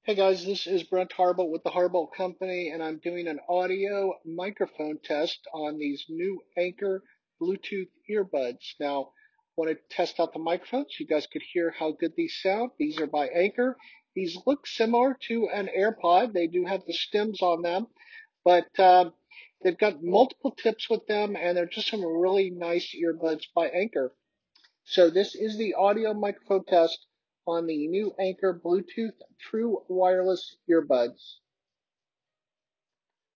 Hey guys, this is Brent Harbaugh with the Harbaugh Company, and I'm doing an audio microphone test on these new Anker Bluetooth earbuds. Now, I want to test out the microphones. You guys could hear how good these sound. These are by Anker. These look similar to an AirPod. They do have the stems on them, but they've got multiple tips with them, and they're just some really nice earbuds by Anker. So this is the audio microphone test on the new Anker Bluetooth True Wireless earbuds.